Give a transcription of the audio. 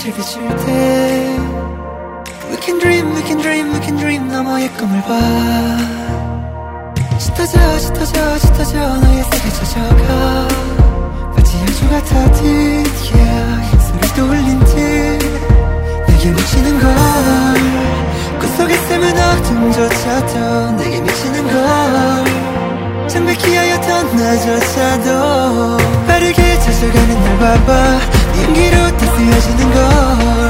빛을 비출 때 We can dream, we can dream, we can dream 너머의 꿈을 봐 짙어져 짙어져 짙어져 너의 색에 젖어가 마치 양주 같아듯 yeah 소리도 울린 듯 내게 미치는 걸 꿈속에 숨은 어둠조차도 내게 미치는 걸 창백히 하였던 나조차도 빠르게 젖어가는 날 봐봐 네 용기로 다 쓰여지는 걸